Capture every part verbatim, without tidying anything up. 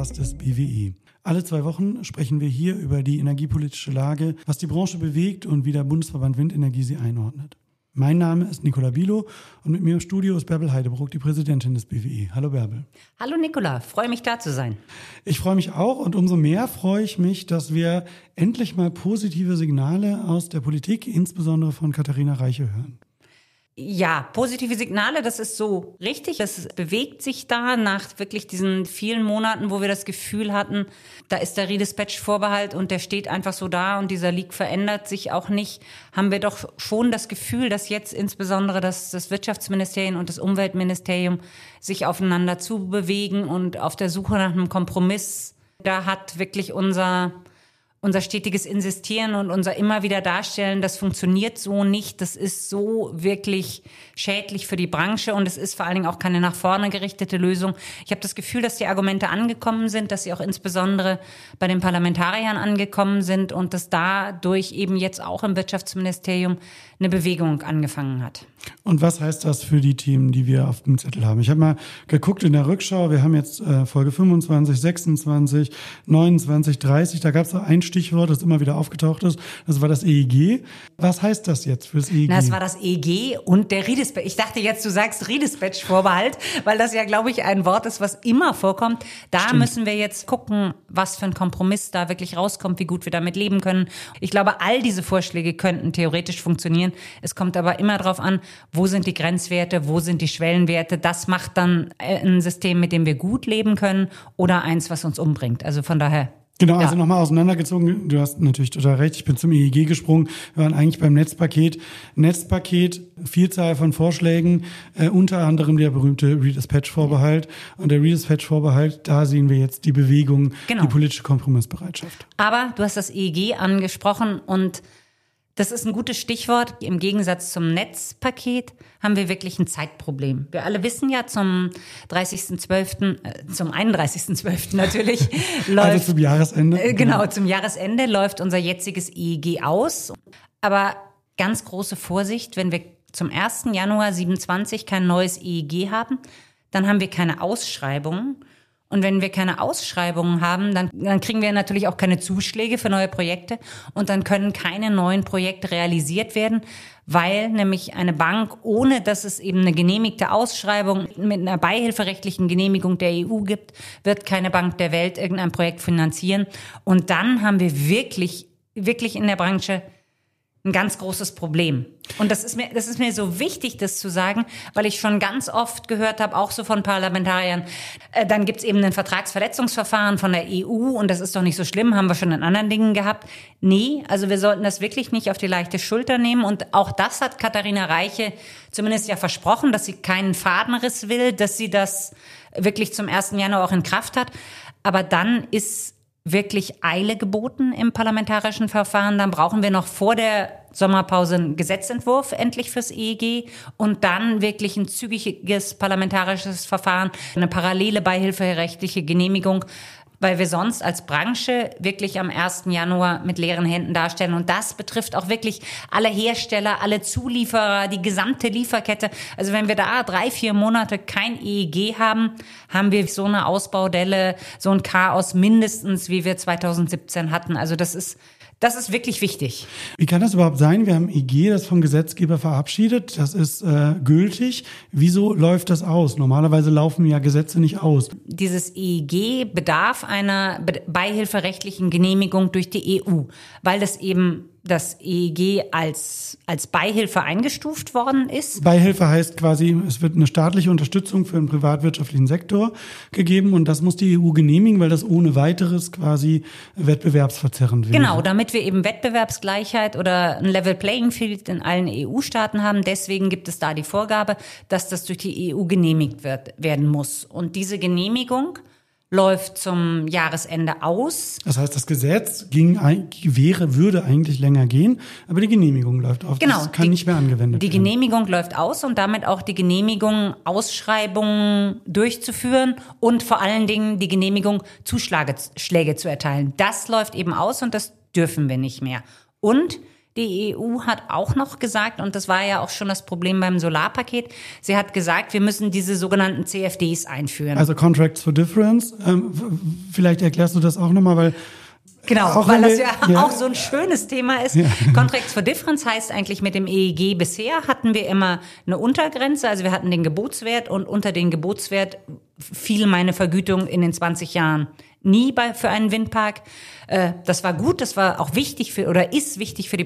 Podcast des B W E. Alle zwei Wochen sprechen wir hier über die energiepolitische Lage, was die Branche bewegt und wie der Bundesverband Windenergie sie einordnet. Mein Name ist Nicola Bilo und mit mir im Studio ist Bärbel Heidebruck, die Präsidentin des B W E. Hallo Bärbel. Hallo Nicola, freue mich da zu sein. Ich freue mich auch und umso mehr freue ich mich, dass wir endlich mal positive Signale aus der Politik, insbesondere von Katharina Reiche, hören. Ja, positive Signale, das ist so richtig. Es bewegt sich da nach wirklich diesen vielen Monaten, wo wir das Gefühl hatten, da ist der Redispatch-Vorbehalt und der steht einfach so da und dieser Leak verändert sich auch nicht. Haben wir doch schon das Gefühl, dass jetzt insbesondere das, das Wirtschaftsministerium und das Umweltministerium sich aufeinander zubewegen und auf der Suche nach einem Kompromiss. Da hat wirklich unser Unser stetiges Insistieren und unser immer wieder Darstellen, das funktioniert so nicht. Das ist so wirklich schädlich für die Branche und es ist vor allen Dingen auch keine nach vorne gerichtete Lösung. Ich habe das Gefühl, dass die Argumente angekommen sind, dass sie auch insbesondere bei den Parlamentariern angekommen sind und dass dadurch eben jetzt auch im Wirtschaftsministerium eine Bewegung angefangen hat. Und was heißt das für die Themen, die wir auf dem Zettel haben? Ich habe mal geguckt in der Rückschau, wir haben jetzt äh, Folge fünfundzwanzig, sechsundzwanzig, neunundzwanzig, dreißig, da gab es ein Stichwort, das immer wieder aufgetaucht ist, das war das E E G. Was heißt das jetzt fürs E E G? Na, das war das E E G und der Redispatch. Ich dachte jetzt, du sagst Redispatch-Vorbehalt, weil das ja, glaube ich, ein Wort ist, was immer vorkommt. Da Stimmt. Müssen wir jetzt gucken, was für ein Kompromiss da wirklich rauskommt, wie gut wir damit leben können. Ich glaube, all diese Vorschläge könnten theoretisch funktionieren. Es kommt aber immer darauf an, wo sind die Grenzwerte, wo sind die Schwellenwerte. Das macht dann ein System, mit dem wir gut leben können oder eins, was uns umbringt. Also von daher. Genau, also ja. nochmal auseinandergezogen. Du hast natürlich total recht. Ich bin zum E E G gesprungen. Wir waren eigentlich beim Netzpaket. Netzpaket, Vielzahl von Vorschlägen, äh, unter anderem der berühmte Redispatch-Vorbehalt. Und der Redispatch-Vorbehalt, da sehen wir jetzt die Bewegung, genau. Die politische Kompromissbereitschaft. Aber du hast das E E G angesprochen und das ist ein gutes Stichwort. Im Gegensatz zum Netzpaket haben wir wirklich ein Zeitproblem. Wir alle wissen ja, zum dreißigsten zwölften, äh, zum einunddreißigsten zwölften natürlich läuft. Also zum Jahresende. Äh, genau, zum Jahresende läuft unser jetziges E E G aus. Aber ganz große Vorsicht, wenn wir zum ersten Januar siebenundzwanzig kein neues E E G haben, dann haben wir keine Ausschreibungen. Und wenn wir keine Ausschreibungen haben, dann, dann kriegen wir natürlich auch keine Zuschläge für neue Projekte und dann können keine neuen Projekte realisiert werden, weil nämlich eine Bank, ohne dass es eben eine genehmigte Ausschreibung mit einer beihilferechtlichen Genehmigung der E U gibt, wird keine Bank der Welt irgendein Projekt finanzieren. Und dann haben wir wirklich, wirklich in der Branche ein ganz großes Problem. Und das ist mir, das ist mir so wichtig, das zu sagen, weil ich schon ganz oft gehört habe, auch so von Parlamentariern, äh, dann gibt's eben ein Vertragsverletzungsverfahren von der E U und das ist doch nicht so schlimm, haben wir schon in anderen Dingen gehabt. Nee, also wir sollten das wirklich nicht auf die leichte Schulter nehmen und auch das hat Katharina Reiche zumindest ja versprochen, dass sie keinen Fadenriss will, dass sie das wirklich zum ersten Januar auch in Kraft hat. Aber dann ist wirklich Eile geboten im parlamentarischen Verfahren. Dann brauchen wir noch vor der Sommerpause einen Gesetzentwurf endlich fürs E E G und dann wirklich ein zügiges parlamentarisches Verfahren, eine parallele beihilferechtliche Genehmigung, weil wir sonst als Branche wirklich am ersten Januar mit leeren Händen darstellen. Und das betrifft auch wirklich alle Hersteller, alle Zulieferer, die gesamte Lieferkette. Also wenn wir da drei, vier Monate kein E E G haben, haben wir so eine Ausbaudelle, so ein Chaos mindestens, wie wir zweitausendsiebzehn hatten. Also das ist Das ist wirklich wichtig. Wie kann das überhaupt sein? Wir haben E E G, das vom Gesetzgeber verabschiedet. Das ist äh, gültig. Wieso läuft das aus? Normalerweise laufen ja Gesetze nicht aus. Dieses E E G bedarf einer beihilferechtlichen Genehmigung durch die E U, weil das eben das E E G als als Beihilfe eingestuft worden ist. Beihilfe heißt quasi, es wird eine staatliche Unterstützung für den privatwirtschaftlichen Sektor gegeben und das muss die E U genehmigen, weil das ohne weiteres quasi wettbewerbsverzerrend wäre. Genau, damit wir eben Wettbewerbsgleichheit oder ein Level Playing Field in allen E U-Staaten haben. Deswegen gibt es da die Vorgabe, dass das durch die E U genehmigt wird, werden muss. Und diese Genehmigung läuft zum Jahresende aus. Das heißt, das Gesetz ging, wäre, würde eigentlich länger gehen, aber die Genehmigung läuft auf. Genau, das kann die, nicht mehr angewendet die werden. Die Genehmigung läuft aus und damit auch die Genehmigung, Ausschreibungen durchzuführen und vor allen Dingen die Genehmigung, Zuschläge zu erteilen. Das läuft eben aus und das dürfen wir nicht mehr. Und Die E U hat auch noch gesagt, und das war ja auch schon das Problem beim Solarpaket, sie hat gesagt, wir müssen diese sogenannten C F Ds einführen. Also Contracts for Difference. Ähm, vielleicht erklärst du das auch nochmal, weil Genau, auch weil das wir, ja, ja auch so ein schönes Thema ist. Ja. Contracts for Difference heißt eigentlich, mit dem E E G bisher hatten wir immer eine Untergrenze, also wir hatten den Gebotswert und unter den Gebotswert fiel meine Vergütung in den zwanzig Jahren nie bei, für einen Windpark. Äh, das war gut, das war auch wichtig für, oder ist wichtig für die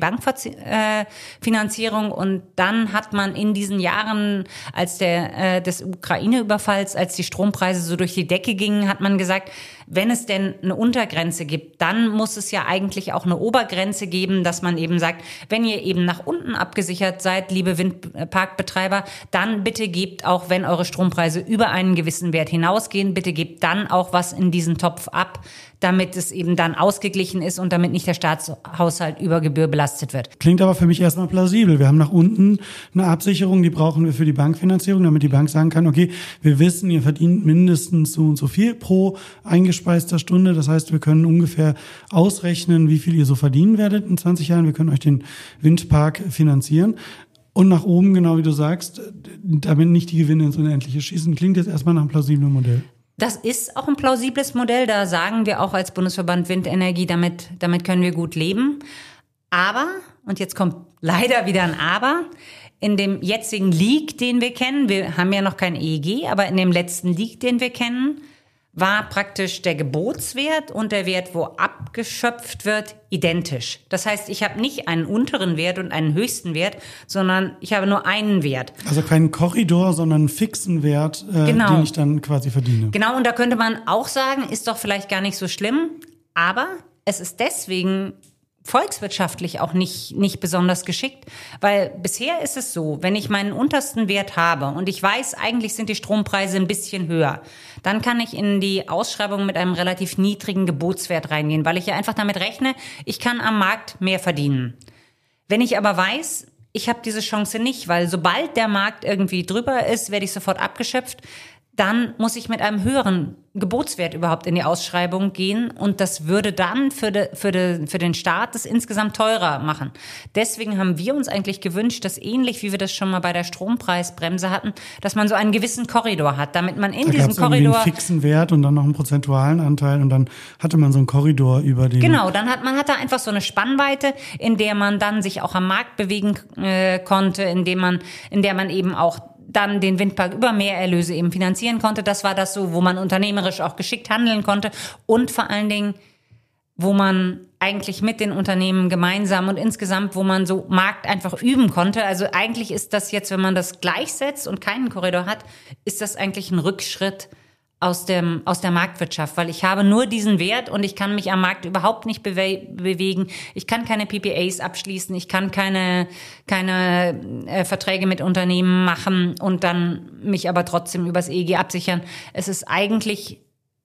Bankfinanzierung. Und dann hat man in diesen Jahren, als der, äh, des Ukraine-Überfalls, als die Strompreise so durch die Decke gingen, hat man gesagt, wenn es denn eine Untergrenze gibt, dann muss es ja eigentlich auch eine Obergrenze geben, dass man eben sagt, wenn ihr eben nach unten abgesichert seid, liebe Windparkbetreiber, dann bitte gebt auch, wenn eure Strompreise über einen gewissen Wert hinausgehen, bitte gebt dann auch was in diesen Topf ab, damit es eben dann ausgeglichen ist und damit nicht der Staatshaushalt über Gebühr belastet wird. Klingt aber für mich erstmal plausibel. Wir haben nach unten eine Absicherung, die brauchen wir für die Bankfinanzierung, damit die Bank sagen kann, okay, wir wissen, ihr verdient mindestens so und so viel pro eingespeister Stunde. Das heißt, wir können ungefähr ausrechnen, wie viel ihr so verdienen werdet in zwanzig Jahren. Wir können euch den Windpark finanzieren. Und nach oben, genau wie du sagst, damit nicht die Gewinne ins Unendliche schießen. Klingt jetzt erstmal nach einem plausiblen Modell. Das ist auch ein plausibles Modell. Da sagen wir auch als Bundesverband Windenergie, damit, damit können wir gut leben. Aber, und jetzt kommt leider wieder ein Aber, in dem jetzigen Leak, den wir kennen, wir haben ja noch kein E E G, aber in dem letzten Leak, den wir kennen, war praktisch der Gebotswert und der Wert, wo abgeschöpft wird, identisch. Das heißt, ich habe nicht einen unteren Wert und einen höchsten Wert, sondern ich habe nur einen Wert. Also keinen Korridor, sondern einen fixen Wert, äh, genau. den ich dann quasi verdiene. Genau, und da könnte man auch sagen, ist doch vielleicht gar nicht so schlimm, aber es ist deswegen volkswirtschaftlich auch nicht, nicht besonders geschickt, weil bisher ist es so, wenn ich meinen untersten Wert habe und ich weiß, eigentlich sind die Strompreise ein bisschen höher, dann kann ich in die Ausschreibung mit einem relativ niedrigen Gebotswert reingehen, weil ich ja einfach damit rechne, ich kann am Markt mehr verdienen. Wenn ich aber weiß, ich habe diese Chance nicht, weil sobald der Markt irgendwie drüber ist, werde ich sofort abgeschöpft, dann muss ich mit einem höheren Gebotswert überhaupt in die Ausschreibung gehen und das würde dann für, de, für, de, für den Staat das insgesamt teurer machen. Deswegen haben wir uns eigentlich gewünscht, dass ähnlich wie wir das schon mal bei der Strompreisbremse hatten, dass man so einen gewissen Korridor hat, damit man in da diesem Korridor einen fixen Wert und dann noch einen prozentualen Anteil und dann hatte man so einen Korridor über den. Genau, dann hat man hat da einfach so eine Spannweite, in der man dann sich auch am Markt bewegen äh, konnte, in dem man, in der man eben auch dann den Windpark über Mehrerlöse eben finanzieren konnte. Das war das so, wo man unternehmerisch auch geschickt handeln konnte und vor allen Dingen, wo man eigentlich mit den Unternehmen gemeinsam und insgesamt, wo man so Markt einfach üben konnte. Also eigentlich ist das jetzt, wenn man das gleichsetzt und keinen Korridor hat, ist das eigentlich ein Rückschritt aus dem, aus der Marktwirtschaft, weil ich habe nur diesen Wert und ich kann mich am Markt überhaupt nicht bewe- bewegen. Ich kann keine P P As abschließen, ich kann keine, keine äh, Verträge mit Unternehmen machen und dann mich aber trotzdem übers E E G absichern. Es ist eigentlich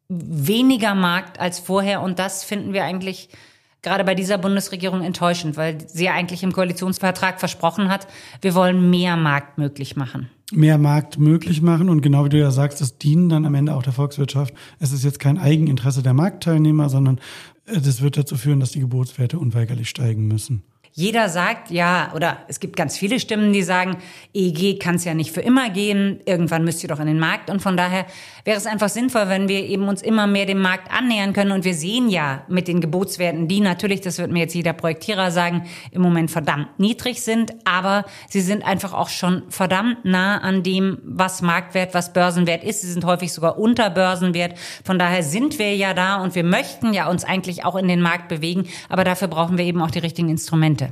weniger Markt als vorher und das finden wir eigentlich gerade bei dieser Bundesregierung enttäuschend, weil sie ja eigentlich im Koalitionsvertrag versprochen hat, wir wollen mehr Markt möglich machen. Mehr Markt möglich machen und genau wie du ja sagst, das dienen dann am Ende auch der Volkswirtschaft. Es ist jetzt kein Eigeninteresse der Marktteilnehmer, sondern das wird dazu führen, dass die Gebotswerte unweigerlich steigen müssen. Jeder sagt, ja, oder es gibt ganz viele Stimmen, die sagen, E E G kann es ja nicht für immer gehen, irgendwann müsst ihr doch in den Markt. Und von daher wäre es einfach sinnvoll, wenn wir eben uns immer mehr dem Markt annähern können. Und wir sehen ja mit den Gebotswerten, die natürlich, das wird mir jetzt jeder Projektierer sagen, im Moment verdammt niedrig sind, aber sie sind einfach auch schon verdammt nah an dem, was Marktwert, was Börsenwert ist. Sie sind häufig sogar unter Börsenwert. Von daher sind wir ja da und wir möchten ja uns eigentlich auch in den Markt bewegen, aber dafür brauchen wir eben auch die richtigen Instrumente.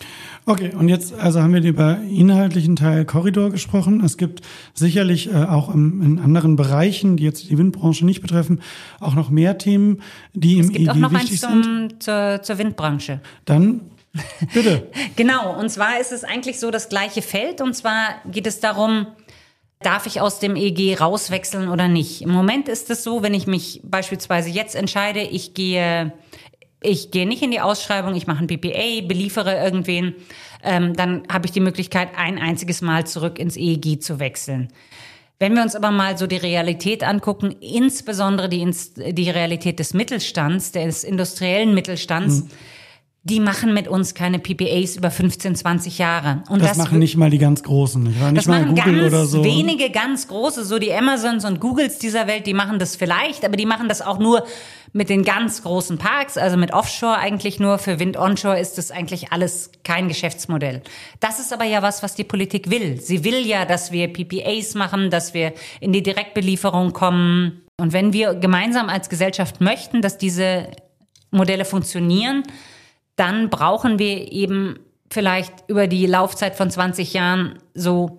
Okay, und jetzt also haben wir über inhaltlichen Teil Korridor gesprochen. Es gibt sicherlich äh, auch im, in anderen Bereichen, die jetzt die Windbranche nicht betreffen, auch noch mehr Themen, die im E E G wichtig sind. Es gibt auch noch eins zum, zur, zur Windbranche. Dann bitte. Genau, und zwar ist es eigentlich so das gleiche Feld. Und zwar geht es darum, darf ich aus dem E E G rauswechseln oder nicht? Im Moment ist es so, wenn ich mich beispielsweise jetzt entscheide, ich gehe... Ich gehe nicht in die Ausschreibung, ich mache ein P P A, beliefere irgendwen, ähm, dann habe ich die Möglichkeit, ein einziges Mal zurück ins E E G zu wechseln. Wenn wir uns aber mal so die Realität angucken, insbesondere die, die Realität des Mittelstands, des industriellen Mittelstands, mhm. die machen mit uns keine P P As über fünfzehn, zwanzig Jahre. Und das, das machen nicht mal die ganz Großen, nicht, nicht das mal machen Google ganz oder so. wenige ganz große, so die Amazons und Googles dieser Welt, die machen das vielleicht, aber die machen das auch nur mit den ganz großen Parks, also mit Offshore eigentlich nur. Für Wind Onshore ist das eigentlich alles kein Geschäftsmodell. Das ist aber ja was, was die Politik will. Sie will ja, dass wir P P As machen, dass wir in die Direktbelieferung kommen. Und wenn wir gemeinsam als Gesellschaft möchten, dass diese Modelle funktionieren, dann brauchen wir eben vielleicht über die Laufzeit von zwanzig Jahren so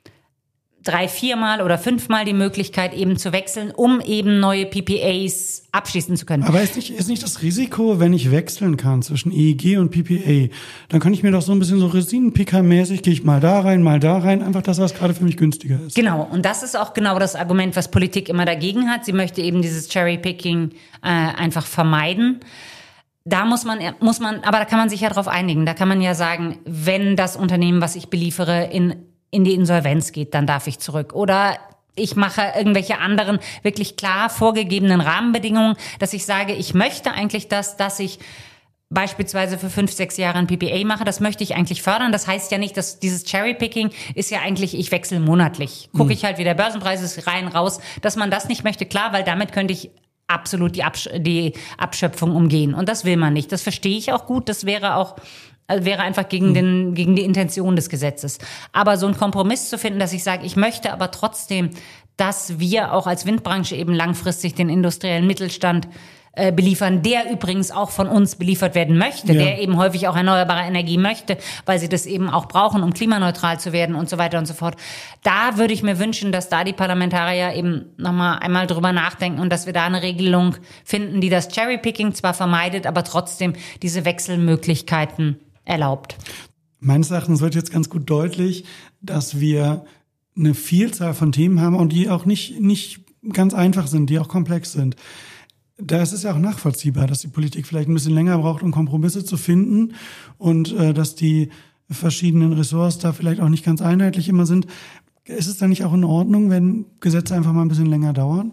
drei, viermal oder fünfmal die Möglichkeit eben zu wechseln, um eben neue P P As abschließen zu können. Aber ist nicht, ist nicht das Risiko, wenn ich wechseln kann zwischen E E G und P P A, dann kann ich mir doch so ein bisschen so Rosinen-Picker-mäßig, gehe ich mal da rein, mal da rein, einfach das, was gerade für mich günstiger ist. Genau, und das ist auch genau das Argument, was Politik immer dagegen hat. Sie möchte eben dieses Cherry-Picking äh, einfach vermeiden. Da muss man, muss man, aber da kann man sich ja drauf einigen. Da kann man ja sagen, wenn das Unternehmen, was ich beliefere, in, in die Insolvenz geht, dann darf ich zurück. Oder ich mache irgendwelche anderen wirklich klar vorgegebenen Rahmenbedingungen, dass ich sage, ich möchte eigentlich das, dass ich beispielsweise für fünf, sechs Jahre ein P P A mache, das möchte ich eigentlich fördern. Das heißt ja nicht, dass dieses Cherry-Picking ist ja eigentlich, ich wechsle monatlich. Gucke ich halt, wie der Börsenpreis ist, rein, raus. Dass man das nicht möchte, klar, weil damit könnte ich absolut die, Absch- die Abschöpfung umgehen. Und das will man nicht. Das verstehe ich auch gut. Das wäre auch, also wäre einfach gegen den, gegen die Intention des Gesetzes. Aber so einen Kompromiss zu finden, dass ich sage, ich möchte aber trotzdem, dass wir auch als Windbranche eben langfristig den industriellen Mittelstand äh, beliefern, der übrigens auch von uns beliefert werden möchte, ja. der eben häufig auch erneuerbare Energie möchte, weil sie das eben auch brauchen, um klimaneutral zu werden und so weiter und so fort. Da würde ich mir wünschen, dass da die Parlamentarier eben nochmal einmal drüber nachdenken und dass wir da eine Regelung finden, die das Cherry-Picking zwar vermeidet, aber trotzdem diese Wechselmöglichkeiten erlaubt. Meines Erachtens wird jetzt ganz gut deutlich, dass wir eine Vielzahl von Themen haben und die auch nicht, nicht ganz einfach sind, die auch komplex sind. Da ist es ja auch nachvollziehbar, dass die Politik vielleicht ein bisschen länger braucht, um Kompromisse zu finden und äh, dass die verschiedenen Ressorts da vielleicht auch nicht ganz einheitlich immer sind. Ist es dann nicht auch in Ordnung, wenn Gesetze einfach mal ein bisschen länger dauern?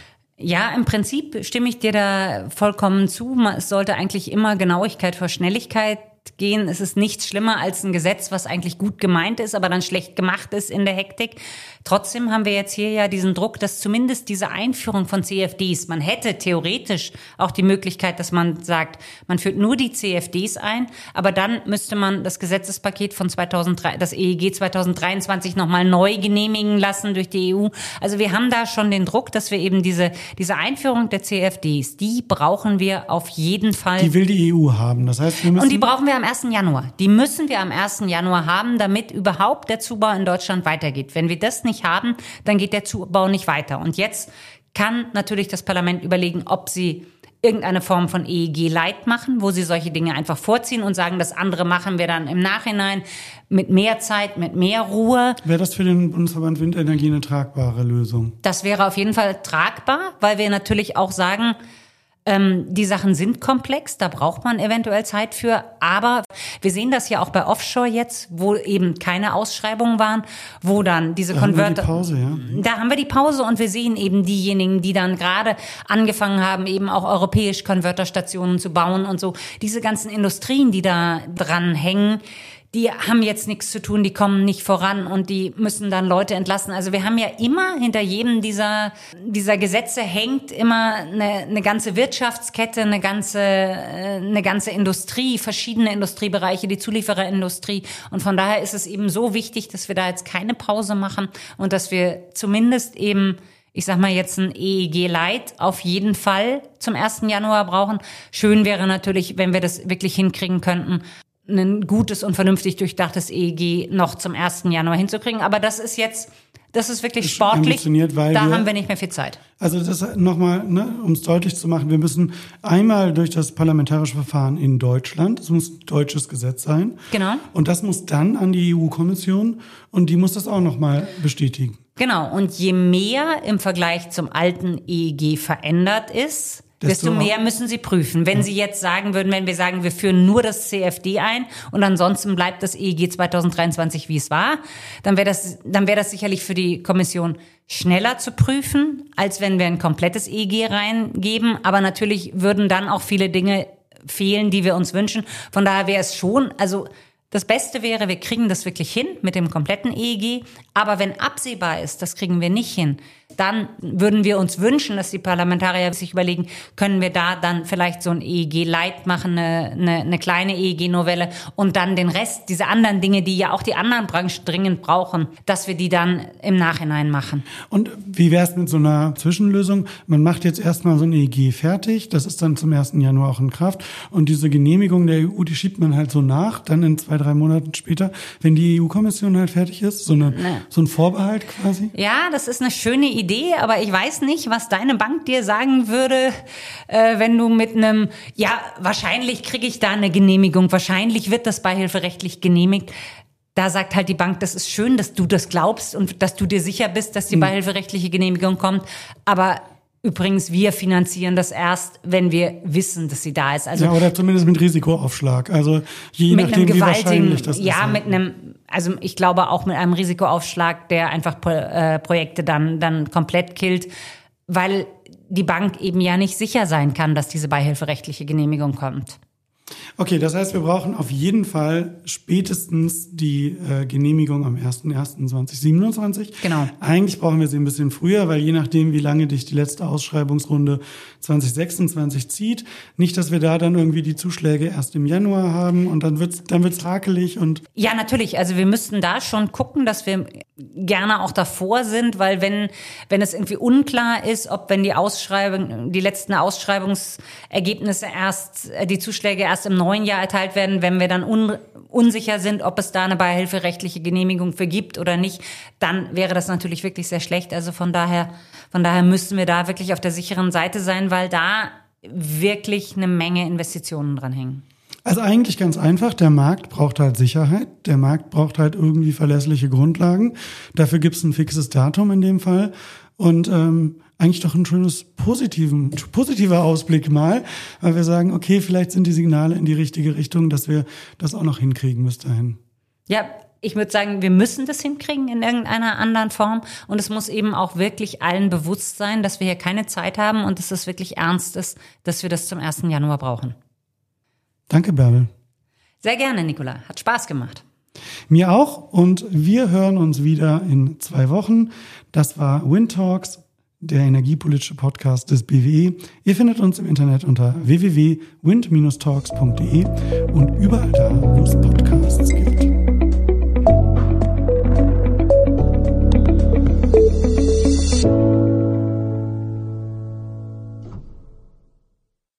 Ja, im Prinzip stimme ich dir da vollkommen zu. Es sollte eigentlich immer Genauigkeit vor Schnelligkeit gehen. Es ist nichts schlimmer als ein Gesetz, was eigentlich gut gemeint ist, aber dann schlecht gemacht ist in der Hektik. Trotzdem haben wir jetzt hier ja diesen Druck, dass zumindest diese Einführung von C F Ds, man hätte theoretisch auch die Möglichkeit, dass man sagt, man führt nur die C F Ds ein, aber dann müsste man das Gesetzespaket von zweitausenddrei, das E E G zweitausenddreiundzwanzig nochmal neu genehmigen lassen durch die E U. Also wir haben da schon den Druck, dass wir eben diese, diese Einführung der C F Ds, die brauchen wir auf jeden Fall. Die will die E U haben, das heißt, wir müssen... Und die brauchen wir am ersten Januar. Die müssen wir am ersten Januar haben, damit überhaupt der Zubau in Deutschland weitergeht. Wenn wir das nicht haben, dann geht der Zubau nicht weiter. Und jetzt kann natürlich das Parlament überlegen, ob sie irgendeine Form von E E G Light machen, wo sie solche Dinge einfach vorziehen und sagen, das andere machen wir dann im Nachhinein mit mehr Zeit, mit mehr Ruhe. Wäre das für den Bundesverband Windenergie eine tragbare Lösung? Das wäre auf jeden Fall tragbar, weil wir natürlich auch sagen, Ähm, die Sachen sind komplex, da braucht man eventuell Zeit für, aber wir sehen das ja auch bei Offshore jetzt, wo eben keine Ausschreibungen waren, wo dann diese da Konverter... Haben wir die Pause, ja. Da haben wir die Pause und wir sehen eben diejenigen, die dann gerade angefangen haben, eben auch europäisch Konverterstationen zu bauen und so. Diese ganzen Industrien, die da dran hängen, die haben jetzt nichts zu tun, die kommen nicht voran und die müssen dann Leute entlassen. Also wir haben ja immer hinter jedem dieser dieser Gesetze hängt immer eine, eine ganze Wirtschaftskette, eine ganze eine ganze Industrie, verschiedene Industriebereiche, die Zuliefererindustrie. Und von daher ist es eben so wichtig, dass wir da jetzt keine Pause machen und dass wir zumindest eben, ich sag mal jetzt ein E E G Light auf jeden Fall zum ersten Januar brauchen. Schön wäre natürlich, wenn wir das wirklich hinkriegen könnten, ein gutes und vernünftig durchdachtes E E G noch zum ersten Januar hinzukriegen. Aber das ist jetzt, das ist wirklich ist sportlich. Weil da wir, haben wir nicht mehr viel Zeit. Also das nochmal, ne, um es deutlich zu machen, wir müssen einmal durch das parlamentarische Verfahren in Deutschland, es muss ein deutsches Gesetz sein. Genau. Und das muss dann an die E U-Kommission und die muss das auch nochmal bestätigen. Genau. Und je mehr im Vergleich zum alten E E G verändert ist, desto mehr müssen sie prüfen. Wenn ja. sie jetzt sagen würden, wenn wir sagen, wir führen nur das C F D ein und ansonsten bleibt das E E G zweitausenddreiundzwanzig, wie es war, dann wäre das, dann wäre das sicherlich für die Kommission schneller zu prüfen, als wenn wir ein komplettes E E G reingeben. Aber natürlich würden dann auch viele Dinge fehlen, die wir uns wünschen. Von daher wäre es schon, also das Beste wäre, wir kriegen das wirklich hin mit dem kompletten E E G. Aber wenn absehbar ist, das kriegen wir nicht hin, dann würden wir uns wünschen, dass die Parlamentarier sich überlegen, können wir da dann vielleicht so ein E E G-Light machen, eine, eine, eine kleine E E G-Novelle und dann den Rest, diese anderen Dinge, die ja auch die anderen Branchen dringend brauchen, dass wir die dann im Nachhinein machen. Und wie wäre es mit so einer Zwischenlösung? Man macht jetzt erstmal so ein E E G fertig, das ist dann zum ersten Januar auch in Kraft und diese Genehmigung der E U, die schiebt man halt so nach, dann in zwei, drei Monaten später, wenn die E U-Kommission halt fertig ist, so, eine, nee. so ein Vorbehalt quasi? Ja, das ist eine schöne Idee. Idee, aber ich weiß nicht, was deine Bank dir sagen würde, äh, wenn du mit einem, ja, wahrscheinlich kriege ich da eine Genehmigung, wahrscheinlich wird das beihilferechtlich genehmigt. Da sagt halt die Bank, das ist schön, dass du das glaubst und dass du dir sicher bist, dass die beihilferechtliche Genehmigung kommt, aber übrigens, wir finanzieren das erst, wenn wir wissen, dass sie da ist. Also ja, oder zumindest mit Risikoaufschlag. Also je nachdem, wie wahrscheinlich das ist. Ja, mit einem, also ich glaube auch mit einem Risikoaufschlag, der einfach äh, Projekte dann dann komplett killt, weil die Bank eben ja nicht sicher sein kann, dass diese beihilferechtliche Genehmigung kommt. Okay, das heißt, wir brauchen auf jeden Fall spätestens die äh, Genehmigung am erster erster zweitausendsiebenundzwanzig. Genau. Eigentlich brauchen wir sie ein bisschen früher, weil je nachdem, wie lange dich die letzte Ausschreibungsrunde zwanzig sechsundzwanzig zieht, nicht, dass wir da dann irgendwie die Zuschläge erst im Januar haben und dann wird's dann wird's hakelig und ja, natürlich. Also wir müssten da schon gucken, dass wir gerne auch davor sind, weil wenn wenn es irgendwie unklar ist, ob wenn die Ausschreibung die letzten Ausschreibungsergebnisse erst die Zuschläge erst im neuen Jahr erteilt werden, wenn wir dann un, unsicher sind, ob es da eine beihilferechtliche Genehmigung für gibt oder nicht, dann wäre das natürlich wirklich sehr schlecht. Also von daher, von daher müssen wir da wirklich auf der sicheren Seite sein, weil da wirklich eine Menge Investitionen dran hängen. Also eigentlich ganz einfach, der Markt braucht halt Sicherheit, der Markt braucht halt irgendwie verlässliche Grundlagen. Dafür gibt es ein fixes Datum in dem Fall und ähm, eigentlich doch ein schönes positiven, positiver Ausblick mal, weil wir sagen, okay, vielleicht sind die Signale in die richtige Richtung, dass wir das auch noch hinkriegen bis dahin. Ja, ich würde sagen, wir müssen das hinkriegen in irgendeiner anderen Form und es muss eben auch wirklich allen bewusst sein, dass wir hier keine Zeit haben und dass es wirklich ernst ist, dass wir das zum ersten Januar brauchen. Danke, Bärbel. Sehr gerne, Nicola. Hat Spaß gemacht. Mir auch und wir hören uns wieder in zwei Wochen. Das war Wind Talks, der energiepolitische Podcast des B W E. Ihr findet uns im Internet unter w w w punkt wind Bindestrich talks punkt d e und überall da, wo es Podcasts gibt.